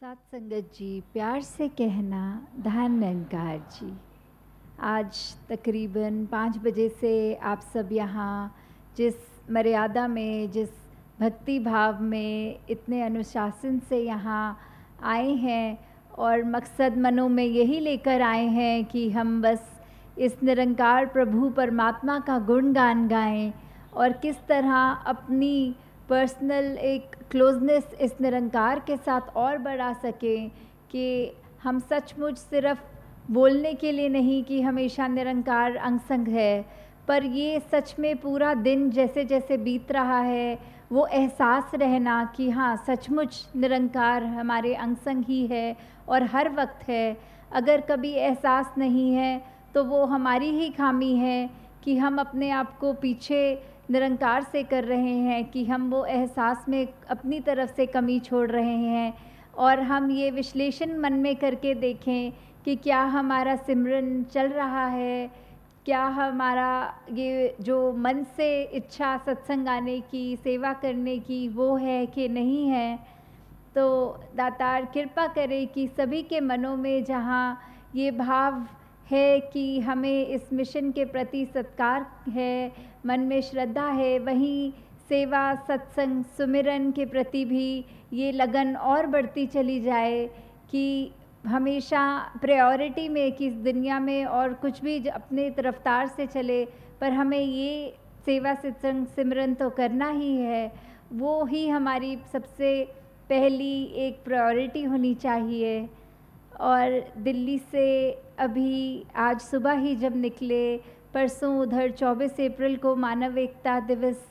साथ संगत जी, प्यार से कहना धन निरंकार जी। आज तकरीबन 5 बजे से आप सब यहाँ जिस मर्यादा में, जिस भक्ति भाव में, इतने अनुशासन से यहाँ आए हैं और मकसद मनों में यही लेकर आए हैं कि हम बस इस निरंकार प्रभु परमात्मा का गुणगान गाएं और किस तरह अपनी पर्सनल एक क्लोजनेस इस निरंकार के साथ और बढ़ा सकें कि हम सचमुच सिर्फ बोलने के लिए नहीं कि हमेशा निरंकार अंग संग है, पर ये सच में पूरा दिन जैसे जैसे बीत रहा है वो एहसास रहना कि हाँ सचमुच निरंकार हमारे अंग संग ही है और हर वक्त है। अगर कभी एहसास नहीं है तो वो हमारी ही खामी है कि हम अपने आप को पीछे निरंकार से कर रहे हैं, कि हम वो एहसास में अपनी तरफ से कमी छोड़ रहे हैं। और हम ये विश्लेषण मन में करके देखें कि क्या हमारा सिमरन चल रहा है, क्या हमारा ये जो मन से इच्छा सत्संग आने की, सेवा करने की वो है कि नहीं है। तो दातार कृपा करे कि सभी के मनों में जहाँ ये भाव है कि हमें इस मिशन के प्रति सत्कार है, मन में श्रद्धा है, वहीं सेवा सत्संग सुमिरन के प्रति भी ये लगन और बढ़ती चली जाए कि हमेशा प्रायोरिटी में कि इस दुनिया में और कुछ भी अपने रफ्तार से चले, पर हमें ये सेवा सत्संग सिमरन तो करना ही है। वो ही हमारी सबसे पहली एक प्रायोरिटी होनी चाहिए। और दिल्ली से अभी आज सुबह ही जब निकले, परसों उधर 24 अप्रैल को मानव एकता दिवस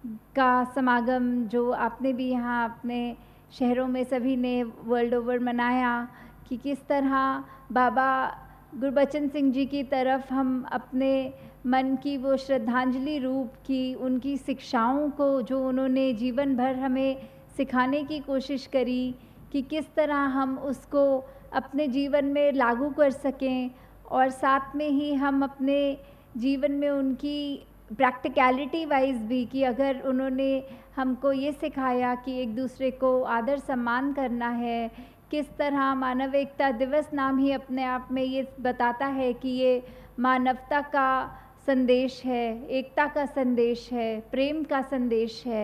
का समागम जो आपने भी यहाँ अपने शहरों में सभी ने वर्ल्ड ओवर मनाया, कि किस तरह बाबा गुरबचन सिंह जी की तरफ हम अपने मन की वो श्रद्धांजलि रूप की उनकी शिक्षाओं को जो उन्होंने जीवन भर हमें सिखाने की कोशिश करी, कि किस तरह हम उसको अपने जीवन में लागू कर सकें और साथ में ही हम अपने जीवन में उनकी प्रैक्टिकलिटी वाइज भी, कि अगर उन्होंने हमको ये सिखाया कि एक दूसरे को आदर सम्मान करना है, किस तरह मानव एकता दिवस नाम ही अपने आप में ये बताता है कि ये मानवता का संदेश है, एकता का संदेश है, प्रेम का संदेश है।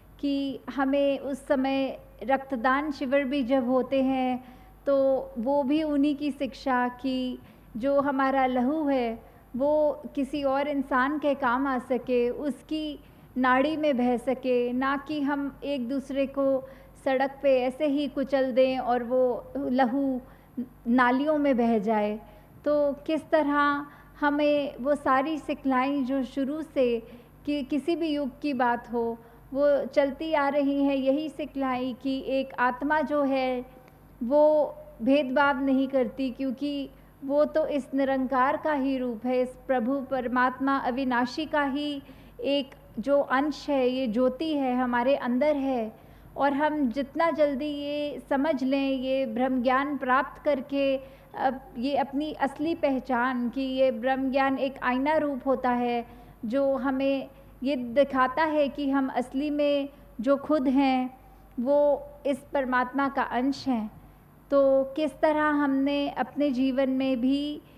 कि हमें उस समय रक्तदान शिविर भी जब होते हैं तो वो भी उन्हीं की शिक्षा कि जो हमारा लहू है वो किसी और इंसान के काम आ सके, उसकी नाड़ी में बह सके, ना कि हम एक दूसरे को सड़क पे ऐसे ही कुचल दें और वो लहू नालियों में बह जाए। तो किस तरह हमें वो सारी सिखलाई जो शुरू से कि किसी भी युग की बात हो वो चलती आ रही है, यही सिखलाई कि एक आत्मा जो है वो भेदभाव नहीं करती, क्योंकि वो तो इस निरंकार का ही रूप है, इस प्रभु परमात्मा अविनाशी का ही एक जो अंश है, ये ज्योति है हमारे अंदर है। और हम जितना जल्दी ये समझ लें, ये ब्रह्म ज्ञान प्राप्त करके अब ये अपनी असली पहचान कि ये ब्रह्म ज्ञान एक आईना रूप होता है जो हमें ये दिखाता है कि हम असली में जो खुद हैं वो इस परमात्मा का अंश हैं। तो किस तरह हमने अपने जीवन में भी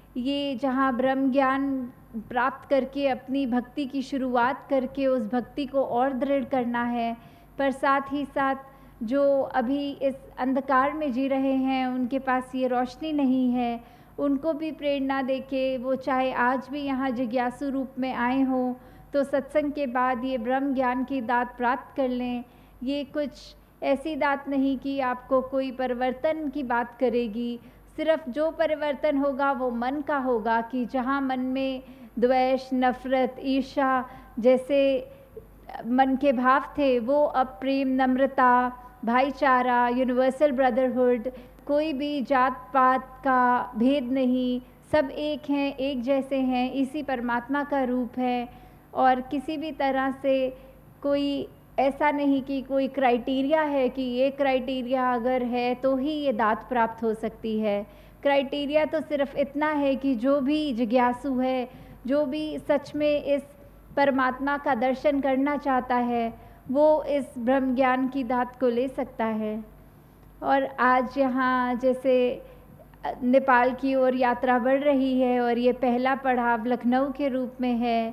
ये जहाँ ब्रह्म ज्ञान प्राप्त करके अपनी भक्ति की शुरुआत करके उस भक्ति को और दृढ़ करना है, पर साथ ही साथ जो अभी इस अंधकार में जी रहे हैं उनके पास ये रोशनी नहीं है, उनको भी प्रेरणा देके वो चाहे आज भी यहाँ जिज्ञासु रूप में आए हों तो सत्संग के बाद ये ब्रह्म ज्ञान की दात प्राप्त कर लें। ये कुछ ऐसी दात नहीं कि आपको कोई परिवर्तन की बात करेगी, सिर्फ जो परिवर्तन होगा वो मन का होगा, कि जहाँ मन में द्वेष, नफरत, ईर्ष्या जैसे मन के भाव थे वो अब प्रेम, नम्रता, भाईचारा, यूनिवर्सल ब्रदरहुड, कोई भी जात पात का भेद नहीं, सब एक हैं, एक जैसे हैं, इसी परमात्मा का रूप है। और किसी भी तरह से कोई ऐसा नहीं कि कोई क्राइटेरिया है कि ये क्राइटेरिया अगर है तो ही ये दात प्राप्त हो सकती है। क्राइटेरिया तो सिर्फ इतना है कि जो भी जिज्ञासु है, जो भी सच में इस परमात्मा का दर्शन करना चाहता है, वो इस ब्रह्म ज्ञान की दात को ले सकता है। और आज यहाँ जैसे नेपाल की ओर यात्रा बढ़ रही है और ये पहला पड़ाव लखनऊ के रूप में है,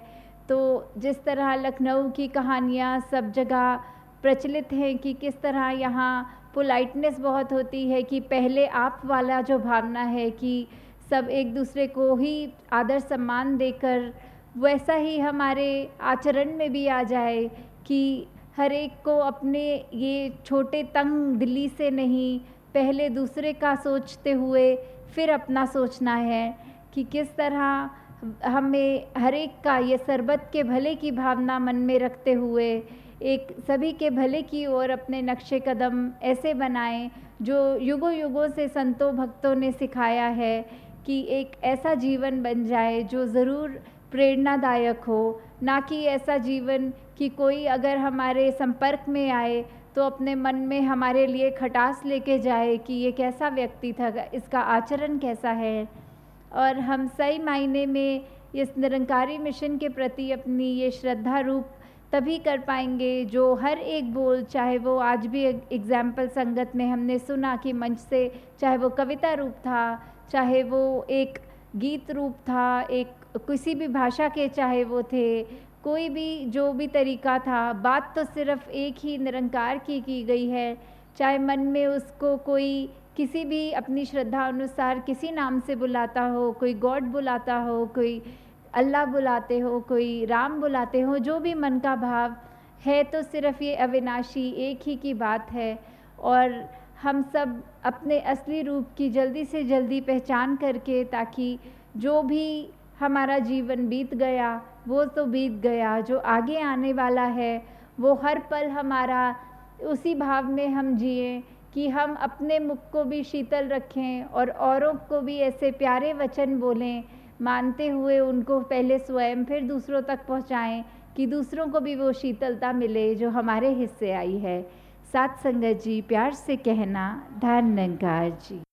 तो जिस तरह लखनऊ की कहानियाँ सब जगह प्रचलित हैं कि किस तरह यहाँ पोलाइटनेस बहुत होती है, कि पहले आप वाला जो भावना है कि सब एक दूसरे को ही आदर सम्मान देकर, वैसा ही हमारे आचरण में भी आ जाए कि हर एक को अपने ये छोटे तंग दिली से नहीं, पहले दूसरे का सोचते हुए फिर अपना सोचना है, कि किस तरह हमें हर एक का ये सरबत के भले की भावना मन में रखते हुए एक सभी के भले की ओर अपने नक्शे कदम ऐसे बनाएं जो युगों युगों से संतों भक्तों ने सिखाया है, कि एक ऐसा जीवन बन जाए जो ज़रूर प्रेरणादायक हो, ना कि ऐसा जीवन कि कोई अगर हमारे संपर्क में आए तो अपने मन में हमारे लिए खटास लेके जाए कि ये कैसा व्यक्ति था, इसका आचरण कैसा है। और हम सही मायने में इस निरंकारी मिशन के प्रति अपनी ये श्रद्धा रूप तभी कर पाएंगे जो हर एक बोल, चाहे वो आज भी एग्जाम्पल संगत में हमने सुना कि मंच से, चाहे वो कविता रूप था, चाहे वो एक गीत रूप था, एक किसी भी भाषा के चाहे वो थे, कोई भी जो भी तरीका था, बात तो सिर्फ एक ही निरंकार की गई है। चाहे मन में उसको कोई किसी भी अपनी श्रद्धा अनुसार किसी नाम से बुलाता हो, कोई गॉड बुलाता हो, कोई अल्लाह बुलाते हो, कोई राम बुलाते हो, जो भी मन का भाव है, तो सिर्फ ये अविनाशी एक ही की बात है। और हम सब अपने असली रूप की जल्दी से जल्दी पहचान करके, ताकि जो भी हमारा जीवन बीत गया वो तो बीत गया, जो आगे आने वाला है वो हर पल हमारा उसी भाव में हम जिए कि हम अपने मुख को भी शीतल रखें और औरों को भी ऐसे प्यारे वचन बोलें, मानते हुए उनको पहले स्वयं फिर दूसरों तक पहुंचाएं, कि दूसरों को भी वो शीतलता मिले जो हमारे हिस्से आई है। साथ संगत जी, प्यार से कहना, धन निरंकार जी।